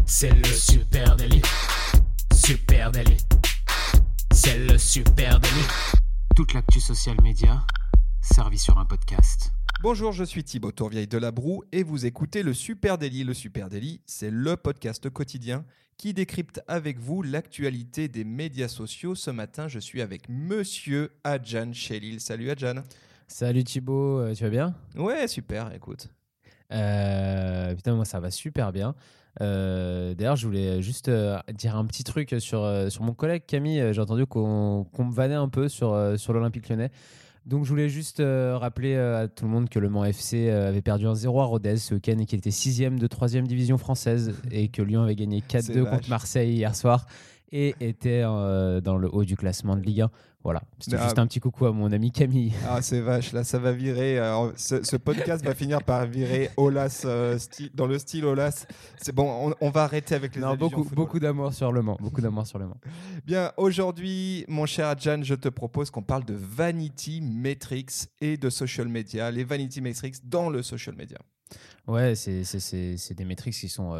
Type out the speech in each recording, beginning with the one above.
C'est le Super Daily. Super Daily. C'est le Super Daily. Toute l'actu social média servie sur un podcast. Bonjour, je suis Thibaut Tourvieille de La Broue et vous écoutez le Super Daily. Le Super Daily, c'est le podcast quotidien qui décrypte avec vous l'actualité des médias sociaux. Ce matin, je suis avec Monsieur Adjan Chélil. Salut Adjan. Salut Thibaut, tu vas bien ? Ouais, super, écoute. Putain, moi ça va super bien. D'ailleurs, je voulais juste dire un petit truc sur mon collègue Camille. J'ai entendu qu'on me vannait un peu sur l'Olympique Lyonnais. Donc je voulais juste rappeler à tout le monde que le Mans FC avait perdu 1-0 à Rodez ce week-end et qu'il était 6e de 3e division française et que Lyon avait gagné 4-2 contre Marseille hier soir et était dans le haut du classement de Ligue 1. Voilà, c'était juste un petit coucou à mon ami Camille. Ah, c'est vache, là ça va virer. Ce podcast va finir par virer Aulas, dans le style Aulas. C'est bon, on va arrêter avec les allusions. Beaucoup d'amour sur le Mans. Bien, aujourd'hui, mon cher Adjan, je te propose qu'on parle de Vanity Metrics et de social media. Les Vanity Metrics dans le social media. Ouais, c'est des métriques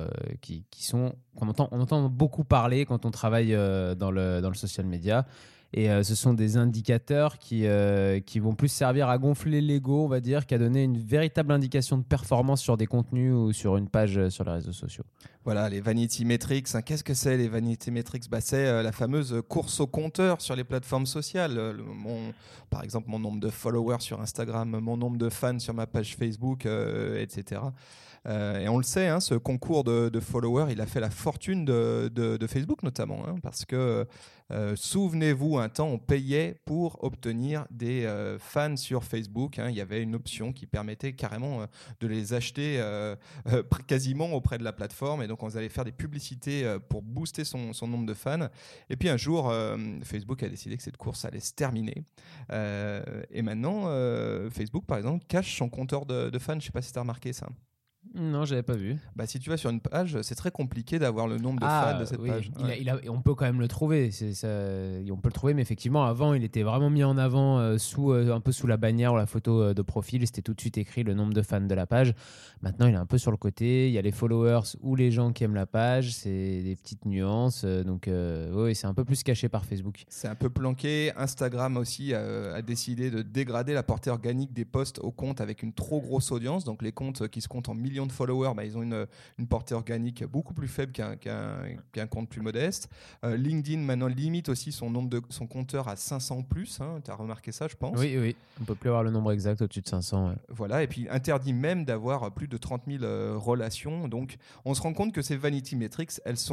qu'on entend beaucoup parler quand on travaille dans le social media. Et ce sont des indicateurs qui vont plus servir à gonfler l'ego, on va dire, qu'à donner une véritable indication de performance sur des contenus ou sur une page sur les réseaux sociaux. Voilà, les Vanity Metrics. Qu'est-ce que c'est les Vanity Metrics ? C'est la fameuse course au compteur sur les plateformes sociales. Par exemple, mon nombre de followers sur Instagram, mon nombre de fans sur ma page Facebook, etc. Et on le sait, ce concours de followers, il a fait la fortune de Facebook notamment, parce que souvenez-vous, un temps, on payait pour obtenir des fans sur Facebook. Il y avait une option qui permettait carrément de les acheter quasiment auprès de la plateforme. Et donc, on allait faire des publicités pour booster son nombre de fans. Et puis, un jour, Facebook a décidé que cette course allait se terminer. Et maintenant, Facebook, par exemple, cache son compteur de fans. Je ne sais pas si tu as remarqué ça. Non, j'avais pas vu. Si tu vas sur une page, c'est très compliqué d'avoir le nombre de fans de cette page. On peut quand même le trouver. On peut le trouver, mais effectivement, avant, il était vraiment mis en avant un peu sous la bannière ou la photo de profil. C'était tout de suite écrit le nombre de fans de la page. Maintenant, il est un peu sur le côté. Il y a les followers ou les gens qui aiment la page. C'est des petites nuances. Donc, oui, c'est un peu plus caché par Facebook. C'est un peu planqué. Instagram aussi a décidé de dégrader la portée organique des posts aux comptes avec une trop grosse audience. Donc, les comptes qui se comptent en millions de followers, ils ont une portée organique beaucoup plus faible qu'un compte plus modeste. LinkedIn maintenant limite aussi son compteur à 500 plus. Tu as remarqué ça, je pense. Oui. On peut plus avoir le nombre exact au-dessus de 500. Ouais. Voilà, et puis interdit même d'avoir plus de 30 000 relations. Donc, on se rend compte que ces Vanity Metrics,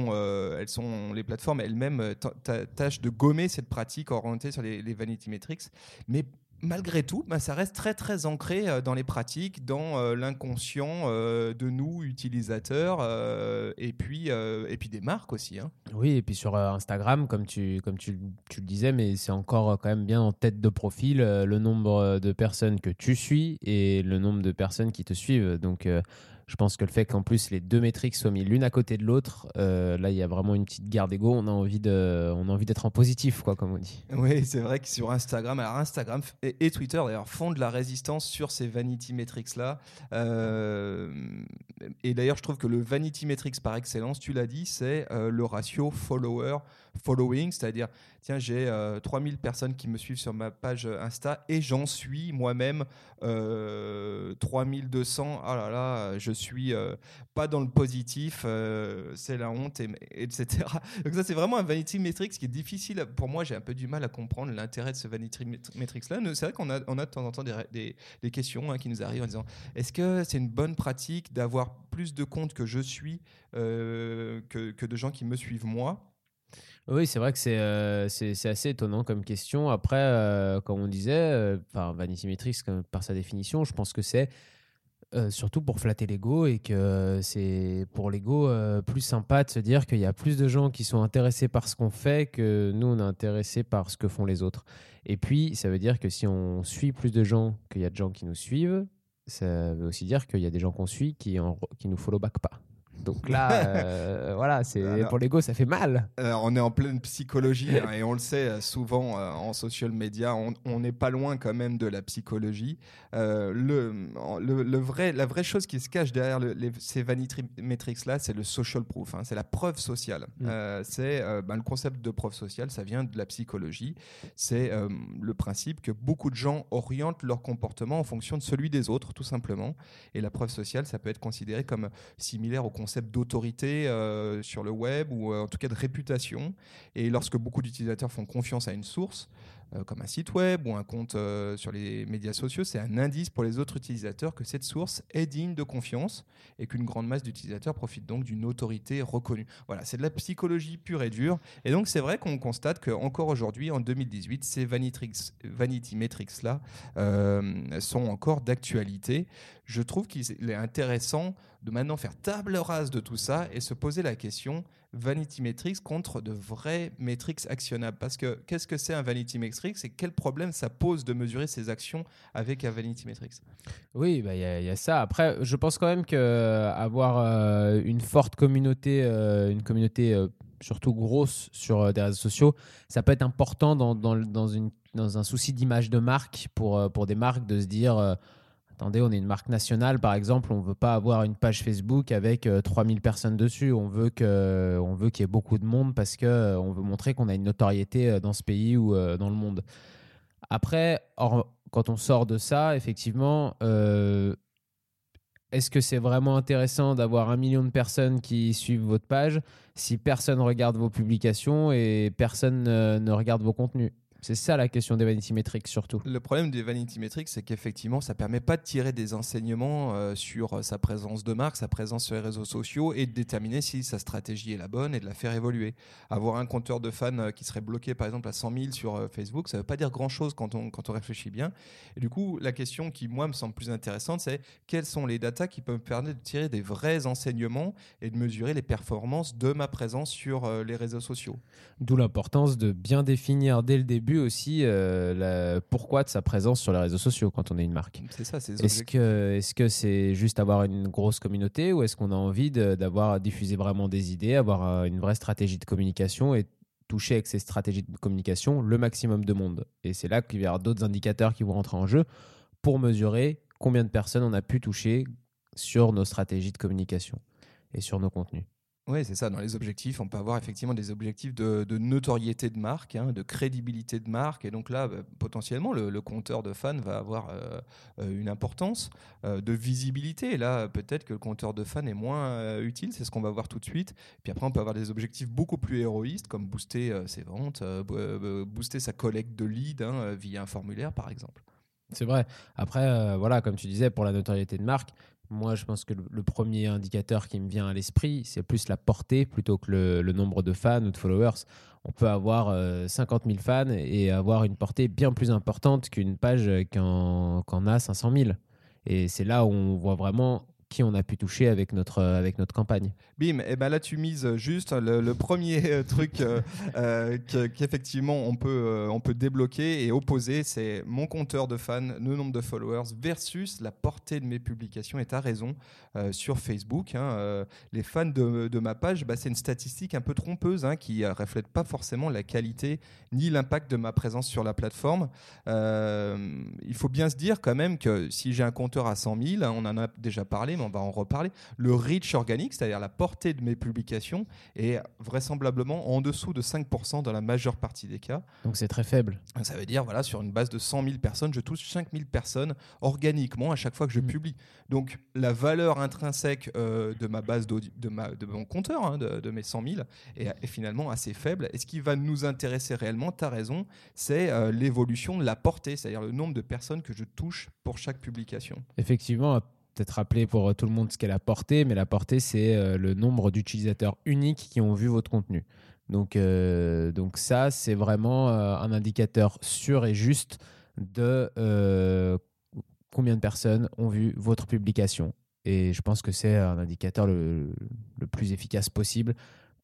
les plateformes elles-mêmes tâchent de gommer cette pratique orientée sur les Vanity Metrics. Mais malgré tout, ça reste très très ancré dans les pratiques, dans l'inconscient de nous utilisateurs et puis des marques aussi. Oui, et puis sur Instagram, comme tu le disais, mais c'est encore quand même bien en tête de profil le nombre de personnes que tu suis et le nombre de personnes qui te suivent. Donc je pense que le fait qu'en plus les deux métriques soient mis l'une à côté de l'autre, là il y a vraiment une petite guerre d'ego. On a envie d'être en positif, quoi, comme on dit. Oui, c'est vrai que sur Instagram, et Twitter d'ailleurs font de la résistance sur ces Vanity Metrics là. Et d'ailleurs, je trouve que le Vanity Metrics par excellence, tu l'as dit, c'est le ratio following, c'est-à-dire tiens, j'ai 3000 personnes qui me suivent sur ma page Insta et j'en suis moi-même 3200. Ah là là, je suis pas dans le positif, c'est la honte, etc. Donc ça, c'est vraiment un Vanity Metrics qui est difficile. Pour moi, j'ai un peu du mal à comprendre l'intérêt de ce Vanity Metrics-là. C'est vrai qu'on a de temps en temps des questions qui nous arrivent en disant est-ce que c'est une bonne pratique d'avoir plus de comptes que je suis que de gens qui me suivent moi ? Oui, c'est vrai que c'est assez étonnant comme question. Après, comme on disait, Vanity Metrics, par sa définition, je pense que c'est surtout pour flatter l'ego et que c'est pour l'ego plus sympa de se dire qu'il y a plus de gens qui sont intéressés par ce qu'on fait que nous, on est intéressés par ce que font les autres. Et puis, ça veut dire que si on suit plus de gens qu'il y a de gens qui nous suivent, ça veut aussi dire qu'il y a des gens qu'on suit qui nous follow back pas. Donc là, voilà, pour l'ego, ça fait mal. On est en pleine psychologie et on le sait souvent en social media, on n'est pas loin quand même de la psychologie. La vraie chose qui se cache derrière ces vanity metrics là, c'est le social proof, c'est la preuve sociale. Le concept de preuve sociale, ça vient de la psychologie. C'est le principe que beaucoup de gens orientent leur comportement en fonction de celui des autres, tout simplement. Et la preuve sociale, ça peut être considéré comme similaire au concept d'autorité sur le web ou en tout cas de réputation. Et lorsque beaucoup d'utilisateurs font confiance à une source, comme un site web ou un compte sur les médias sociaux, c'est un indice pour les autres utilisateurs que cette source est digne de confiance et qu'une grande masse d'utilisateurs profite donc d'une autorité reconnue. Voilà, c'est de la psychologie pure et dure. Et donc c'est vrai qu'on constate qu'encore aujourd'hui, en 2018, ces vanity metrics-là sont encore d'actualité. Je trouve qu'il est intéressant de maintenant faire table rase de tout ça et se poser la question vanity metrics contre de vrais metrics actionnables. Parce que qu'est-ce que c'est un vanity metrics et quel problème ça pose de mesurer ses actions avec un vanity metrics? Oui, il y a ça. Après, je pense quand même qu'avoir une forte communauté, surtout grosse sur des réseaux sociaux, ça peut être important dans un souci d'image de marque pour des marques de se dire attendez, on est une marque nationale, par exemple, on ne veut pas avoir une page Facebook avec 3000 personnes dessus. On veut qu'il y ait beaucoup de monde parce qu'on veut montrer qu'on a une notoriété dans ce pays ou dans le monde. Après, quand on sort de ça, effectivement, est-ce que c'est vraiment intéressant d'avoir 1 million de personnes qui suivent votre page si personne ne regarde vos publications et personne ne regarde vos contenus? C'est ça la question des vanity metrics surtout. Le problème des vanity metrics, c'est qu'effectivement, ça ne permet pas de tirer des enseignements sur sa présence de marque, sa présence sur les réseaux sociaux et de déterminer si sa stratégie est la bonne et de la faire évoluer. Avoir un compteur de fans qui serait bloqué par exemple à 100 000 sur Facebook, ça ne veut pas dire grand-chose quand on réfléchit bien. Et du coup, la question qui, moi, me semble plus intéressante, c'est quelles sont les datas qui peuvent me permettre de tirer des vrais enseignements et de mesurer les performances de ma présence sur les réseaux sociaux. D'où l'importance de bien définir dès le début aussi pourquoi de sa présence sur les réseaux sociaux quand on est une marque. C'est ça, c'est est-ce que c'est juste avoir une grosse communauté ou est-ce qu'on a envie d'avoir diffusé vraiment des idées, avoir une vraie stratégie de communication et toucher avec ces stratégies de communication le maximum de monde? Et c'est là qu'il y aura d'autres indicateurs qui vont rentrer en jeu pour mesurer combien de personnes on a pu toucher sur nos stratégies de communication et sur nos contenus. Oui, c'est ça. Dans les objectifs, on peut avoir effectivement des objectifs de notoriété de marque, de crédibilité de marque. Et donc là, potentiellement, le compteur de fans va avoir une importance de visibilité. Et là, peut-être que le compteur de fans est moins utile. C'est ce qu'on va voir tout de suite. Puis après, on peut avoir des objectifs beaucoup plus héroïstes, comme booster ses ventes, booster sa collecte de leads via un formulaire, par exemple. C'est vrai. Après, voilà, comme tu disais, pour la notoriété de marque, moi, je pense que le premier indicateur qui me vient à l'esprit, c'est plus la portée plutôt que le nombre de fans ou de followers. On peut avoir 50 000 fans et avoir une portée bien plus importante qu'une page qui en a 500 000. Et c'est là où on voit vraiment qui on a pu toucher avec notre campagne. Bim, et ben là tu mises juste le premier truc qu'effectivement on peut débloquer et opposer, c'est mon compteur de fans, le nombre de followers versus la portée de mes publications. Et tu as raison, sur Facebook, les fans de ma page, c'est une statistique un peu trompeuse qui ne reflète pas forcément la qualité ni l'impact de ma présence sur la plateforme. Il faut bien se dire quand même que si j'ai un compteur à 100 000, on en a déjà parlé, mais on va en reparler, le reach organique, c'est-à-dire la portée de mes publications, est vraisemblablement en dessous de 5% dans la majeure partie des cas. Donc c'est très faible. Ça veut dire, voilà, sur une base de 100 000 personnes, je touche 5 000 personnes organiquement à chaque fois que je publie. Donc la valeur intrinsèque de ma base de mon compteur, de mes 100 000, est finalement assez faible. Et ce qui va nous intéresser réellement, tu as raison, c'est l'évolution de la portée, c'est-à-dire le nombre de personnes que je touche pour chaque publication. Effectivement, peut-être rappeler pour tout le monde ce qu'est la portée, mais la portée, c'est le nombre d'utilisateurs uniques qui ont vu votre contenu. Donc ça, c'est vraiment un indicateur sûr et juste de combien de personnes ont vu votre publication. Et je pense que c'est un indicateur le plus efficace possible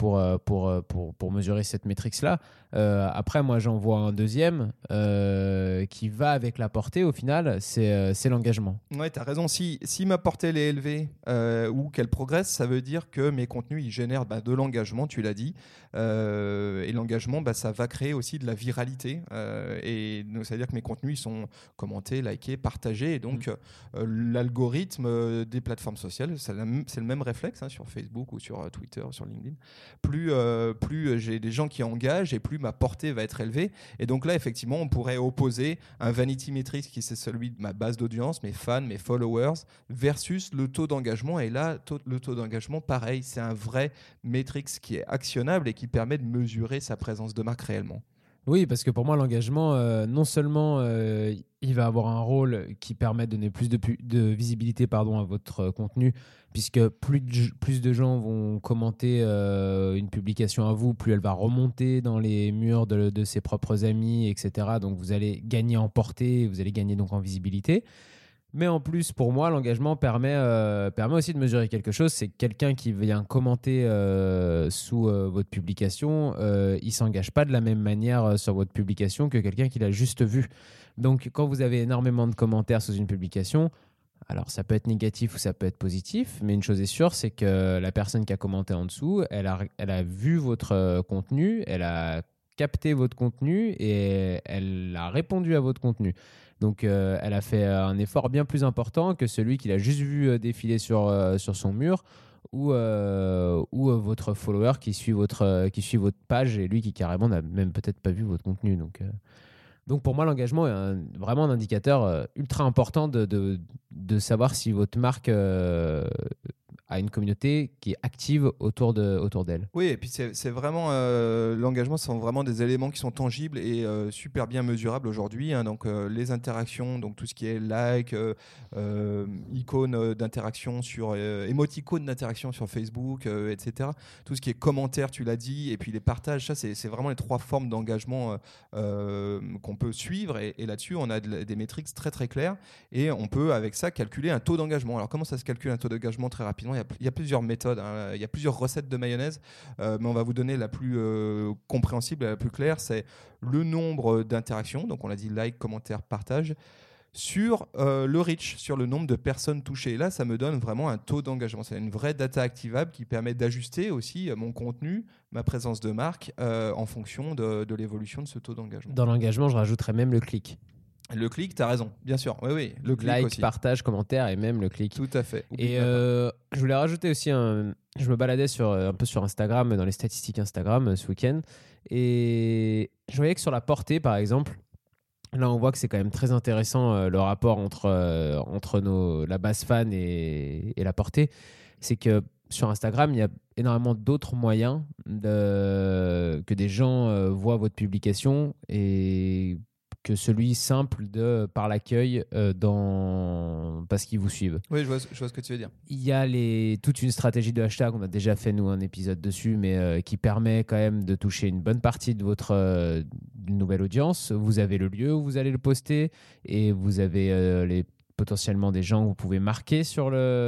pour mesurer cette métrique-là. Après, moi, j'en vois un deuxième qui va avec la portée, au final, c'est l'engagement. Ouais, tu as raison. Si ma portée elle est élevée ou qu'elle progresse, ça veut dire que mes contenus ils génèrent de l'engagement, tu l'as dit. Et l'engagement, ça va créer aussi de la viralité. Et donc, ça veut dire que mes contenus ils sont commentés, likés, partagés. Et donc, l'algorithme des plateformes sociales, c'est le même réflexe sur Facebook ou sur Twitter, sur LinkedIn. Plus j'ai des gens qui engagent et plus ma portée va être élevée. Et donc là, effectivement, on pourrait opposer un vanity metrics qui c'est celui de ma base d'audience, mes fans, mes followers, versus le taux d'engagement. Et là, le taux d'engagement, pareil, c'est un vrai metrics qui est actionnable et qui permet de mesurer sa présence de marque réellement. Oui, parce que pour moi, l'engagement, non seulement il va avoir un rôle qui permet de donner plus de visibilité à votre contenu, puisque plus de gens vont commenter une publication à vous, plus elle va remonter dans les murs de ses propres amis, etc. Donc vous allez gagner en portée, vous allez gagner donc en visibilité. Mais en plus, pour moi, l'engagement permet aussi de mesurer quelque chose. C'est quelqu'un qui vient commenter sous votre publication. Il ne s'engage pas de la même manière sur votre publication que quelqu'un qui l'a juste vu. Donc, quand vous avez énormément de commentaires sous une publication, alors ça peut être négatif ou ça peut être positif, mais une chose est sûre, c'est que la personne qui a commenté en dessous, elle a vu votre contenu, elle a capté votre contenu et elle a répondu à votre contenu. Donc, elle a fait un effort bien plus important que celui qu'il a juste vu défiler sur son mur ou votre follower qui suit votre page et lui qui carrément n'a même peut-être pas vu votre contenu. Donc pour moi, l'engagement est vraiment un indicateur ultra important de savoir si votre marque a une communauté qui est active autour d'elle. Oui, et puis c'est vraiment l'engagement, ce sont vraiment des éléments qui sont tangibles et super bien mesurables aujourd'hui. Donc les interactions, donc tout ce qui est like, icônes d'interaction sur émoticônes d'interaction sur Facebook, etc. Tout ce qui est commentaires, tu l'as dit, et puis les partages, ça c'est vraiment les trois formes d'engagement qu'on peut suivre. Et là-dessus, on a des métriques très très claires et on peut avec ça calculer un taux d'engagement. Alors comment ça se calcule un taux d'engagement très rapidement? Il y a plusieurs méthodes, il y a plusieurs recettes de mayonnaise, mais on va vous donner la plus compréhensible et la plus claire. C'est le nombre d'interactions, donc on l'a dit like, commentaire, partage, sur le reach, sur le nombre de personnes touchées. Et là, ça me donne vraiment un taux d'engagement. C'est une vraie data activable qui permet d'ajuster aussi mon contenu, ma présence de marque en fonction de l'évolution de ce taux d'engagement. Dans l'engagement, je rajouterais même le clic. Le clic, tu as raison, bien sûr. Oui, le clic like, aussi. partage, commentaire et même le clic. Tout à fait. Et je voulais rajouter aussi je me baladais un peu sur Instagram, dans les statistiques Instagram ce week-end, et je voyais que sur la portée, par exemple, là on voit que c'est quand même très intéressant le rapport entre la base fan et la portée. C'est que sur Instagram, il y a énormément d'autres moyens que des gens voient votre publication et que celui simple par l'accueil parce qu'ils vous suivent. Oui, je vois ce que tu veux dire. Il y a toute une stratégie de hashtag, on a déjà fait nous un épisode dessus, mais qui permet quand même de toucher une bonne partie de votre nouvelle audience. Vous avez le lieu où vous allez le poster et vous avez potentiellement des gens que vous pouvez marquer sur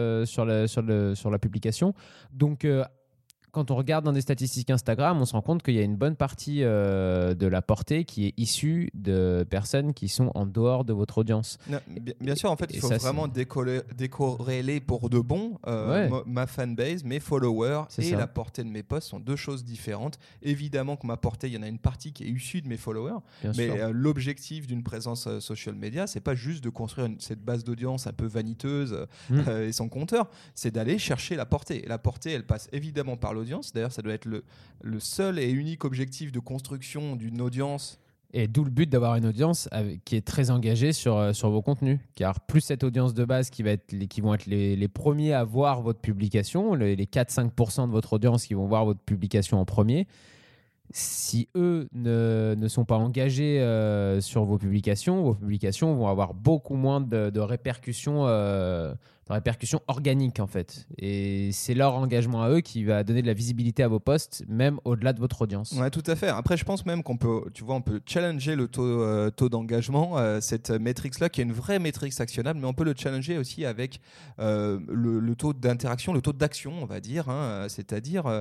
la publication. Donc, quand on regarde dans des statistiques Instagram, on se rend compte qu'il y a une bonne partie de la portée qui est issue de personnes qui sont en dehors de votre audience. Non, bien sûr, en fait, il faut vraiment décorréler pour de bon ma fanbase, mes followers la portée de mes posts sont deux choses différentes. Évidemment que ma portée, il y en a une partie qui est issue de mes followers, mais l'objectif d'une présence social media, c'est pas juste de construire cette base d'audience un peu vaniteuse et sans compteur, c'est d'aller chercher la portée. La portée, elle passe évidemment par l'audience. D'ailleurs, ça doit être le seul et unique objectif de construction d'une audience. Et d'où le but d'avoir une audience qui est très engagée sur vos contenus. Car plus cette audience de base qui vont être les premiers à voir votre publication, les 4-5% de votre audience qui vont voir votre publication en premier, si eux ne sont pas engagés sur vos publications vont avoir beaucoup moins de répercussions de répercussions organiques en fait. Et c'est leur engagement à eux qui va donner de la visibilité à vos posts, même au-delà de votre audience. Ouais, tout à fait. Après, je pense même qu'on peut, tu vois, on peut challenger le taux d'engagement, cette métrique-là, qui est une vraie métrique actionnable, mais on peut le challenger aussi avec le taux d'interaction, le taux d'action, on va dire. C'est-à-dire,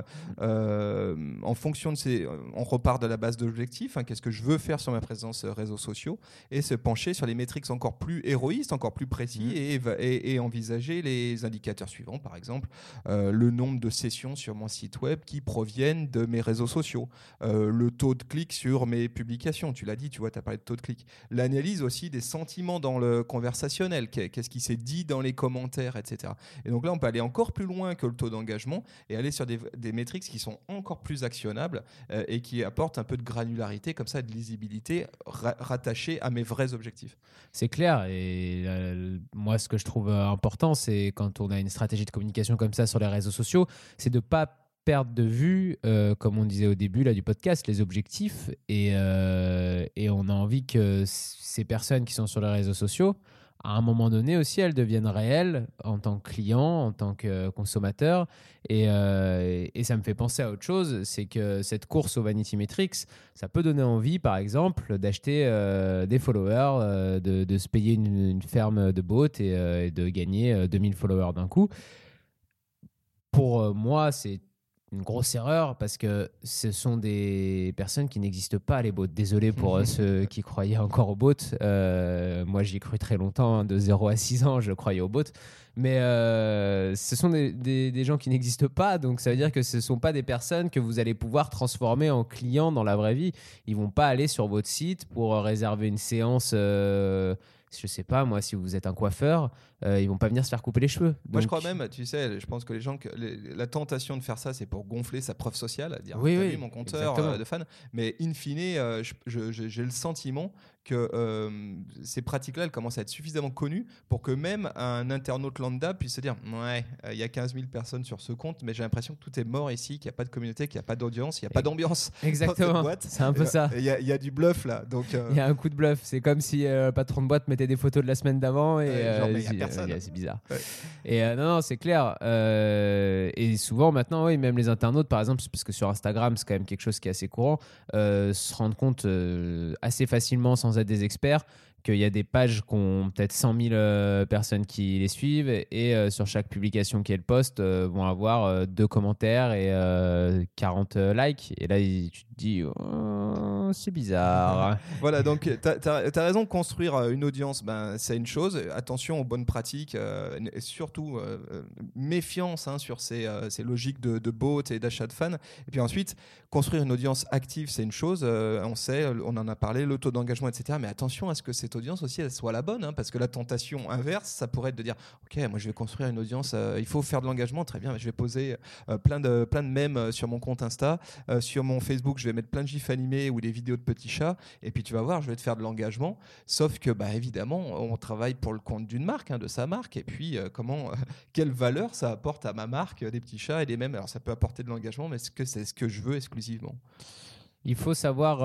en fonction de ces... On repart de la base d'objectifs. Qu'est-ce que je veux faire sur ma présence réseaux sociaux et se pencher sur les métriques encore plus héroïstes, encore plus précis et envisager les indicateurs suivants, par exemple le nombre de sessions sur mon site web qui proviennent de mes réseaux sociaux, le taux de clic sur mes publications, tu l'as dit, tu vois, tu as parlé de taux de clic, l'analyse aussi des sentiments dans le conversationnel, qu'est-ce qui s'est dit dans les commentaires, etc. Et donc là, on peut aller encore plus loin que le taux d'engagement et aller sur des métriques qui sont encore plus actionnables et qui apportent un peu de granularité, comme ça, de lisibilité rattachée à mes vrais objectifs. C'est clair. Et moi, ce que je trouve important, c'est quand on a une stratégie de communication comme ça sur les réseaux sociaux, c'est de ne pas perdre de vue, comme on disait au début là, du podcast, les objectifs. Et on a envie que ces personnes qui sont sur les réseaux sociaux, à un moment donné aussi, elles deviennent réelles en tant que client, en tant que consommateur. Et ça me fait penser à autre chose, c'est que cette course au Vanity Metrics, ça peut donner envie, par exemple, d'acheter des followers, de se payer une ferme de bots et de gagner 2000 followers d'un coup. Pour moi, c'est une grosse erreur parce que ce sont des personnes qui n'existent pas, les bots. Désolé pour ceux qui croyaient encore aux bots. Moi, j'y ai cru très longtemps, de 0 à 6 ans, je croyais aux bots. Mais ce sont des gens qui n'existent pas, donc ça veut dire que ce ne sont pas des personnes que vous allez pouvoir transformer en clients dans la vraie vie. Ils ne vont pas aller sur votre site pour réserver une séance... je sais pas, moi, si vous êtes un coiffeur, ils vont pas venir se faire couper les cheveux. Donc... Moi, je crois même, tu sais, je pense que les gens, la tentation de faire ça, c'est pour gonfler sa preuve sociale, à dire, oui, t'as oui, vu mon compteur de fans. Mais in fine, j'ai le sentiment que ces pratiques-là, elles commencent à être suffisamment connues pour que même un internaute lambda puisse se dire, ouais, il y a 15 000 personnes sur ce compte, mais j'ai l'impression que tout est mort ici, qu'il n'y a pas de communauté, qu'il n'y a pas d'audience, il n'y a pas d'ambiance. Exactement. C'est un peu ça. Il y a du bluff là. Il y a un coup de bluff. C'est comme si le patron de boîte mettait des photos de la semaine d'avant et il y a personne. C'est bizarre. Ouais. Et non, c'est clair. Et souvent maintenant, oui, même les internautes, par exemple, parce que sur Instagram, c'est quand même quelque chose qui est assez courant, se rendent compte assez facilement, sans être des experts, qu'il y a des pages qui ont peut-être 100 000 personnes qui les suivent et sur chaque publication qu'elles postent vont avoir 2 commentaires et 40 likes. Et là, tu te dis, oh, c'est bizarre. Voilà, donc tu as raison, construire une audience, c'est une chose. Attention aux bonnes pratiques, et surtout méfiance sur ces logiques de bots et d'achat de fans. Et puis ensuite, construire une audience active, c'est une chose. On sait, on en a parlé, le taux d'engagement, etc. Mais attention à ce que cette audience aussi elle soit la bonne, parce que la tentation inverse, ça pourrait être de dire ok, moi je vais construire une audience, il faut faire de l'engagement, très bien, mais je vais poser plein de mèmes sur mon compte Insta, sur mon Facebook, je vais mettre plein de gifs animés ou des vidéos de petits chats, et puis tu vas voir, je vais te faire de l'engagement, sauf que évidemment on travaille pour le compte d'une marque, de sa marque, et puis quelle valeur ça apporte à ma marque, des petits chats et des mèmes. Alors ça peut apporter de l'engagement, mais est-ce que c'est ce que je veux exclusivement? Il faut savoir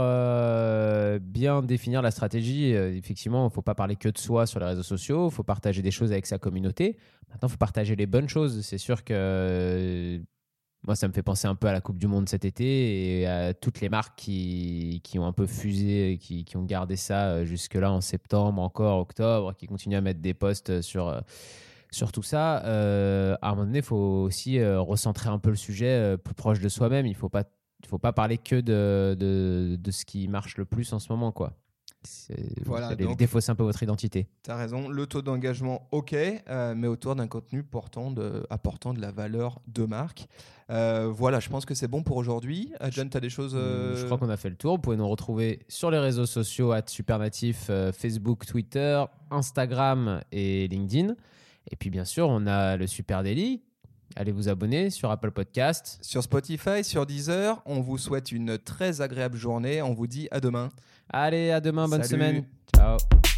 bien définir la stratégie. Effectivement, il ne faut pas parler que de soi sur les réseaux sociaux. Il faut partager des choses avec sa communauté. Maintenant, il faut partager les bonnes choses. C'est sûr que moi, ça me fait penser un peu à la Coupe du Monde cet été et à toutes les marques qui ont un peu fusé, qui ont gardé ça jusque-là en septembre, encore octobre, qui continuent à mettre des posts sur tout ça. À un moment donné, il faut aussi recentrer un peu le sujet plus proche de soi-même. Il ne faut pas parler que de ce qui marche le plus en ce moment, quoi. Voilà, donc défausser un peu votre identité. Tu as raison, le taux d'engagement, ok, mais autour d'un contenu apportant de la valeur de marque. Voilà, je pense que c'est bon pour aujourd'hui. John, tu as des choses... Je crois qu'on a fait le tour. Vous pouvez nous retrouver sur les réseaux sociaux @supernatif, Facebook, Twitter, Instagram et LinkedIn. Et puis bien sûr, on a le Super Daily. Allez vous abonner sur Apple Podcast. Sur Spotify, sur Deezer. On vous souhaite une très agréable journée. On vous dit à demain. Allez, à demain. Bonne Salut. semaine. Ciao.